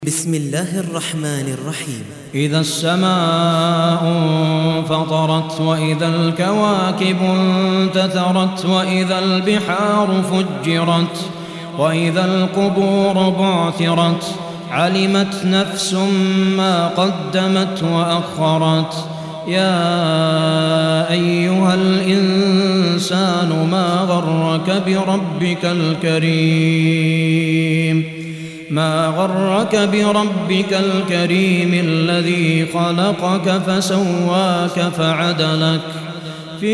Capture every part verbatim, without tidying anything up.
بسم الله الرحمن الرحيم. إذا السماء انفطرت وإذا الكواكب انتثرت وإذا البحار فجرت وإذا القبور بعثرت علمت نفس ما قدمت وأخرت. يا أيها الإنسان ما غرك بربك الكريم ما غرك بربك الكريم الذي خلقك فسواك فعدلك في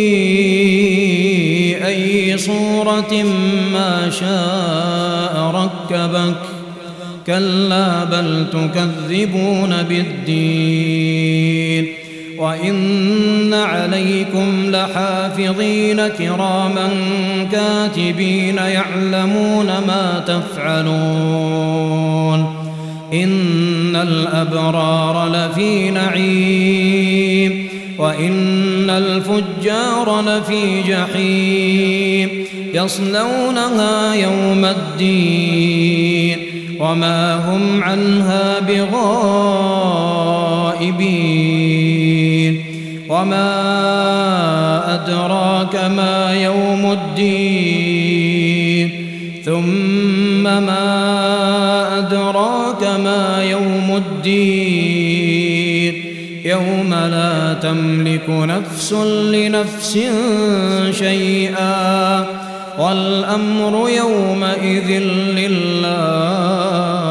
أي صورة ما شاء ركبك. كلا بل تكذبون بالدين وإن عليكم لحافظين كراما كاتبين يعلمون ما تفعلون. إن الأبرار لفي نعيم وإن الفجار لفي جحيم يصلونها يوم الدين وما هم عنها بغائبين. وما أدراك ما يوم الدين ثم ما أدراك ما يوم الدين يوم لا تملك نفس لنفس شيئا والأمر يومئذ لله.